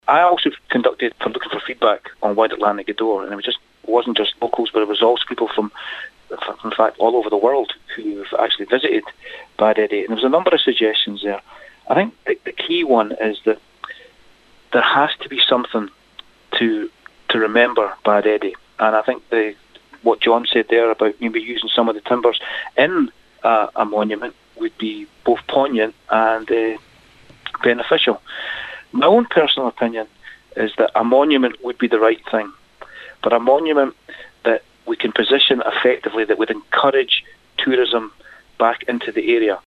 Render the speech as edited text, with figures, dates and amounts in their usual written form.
I also conducted for looking for feedback on Wild Atlantic Gweedore, and wasn't just locals, but it was also people from, in fact, all over the world who've actually visited Bad Eddy. And there was a number of suggestions there. I think the key one is that there has to be something to remember Bad Eddy. And I think what John said there about maybe using some of the timbers in a monument would be both poignant and beneficial. My own personal opinion is that a monument would be the right thing, but a monument that we can position effectively that would encourage tourism back into the area.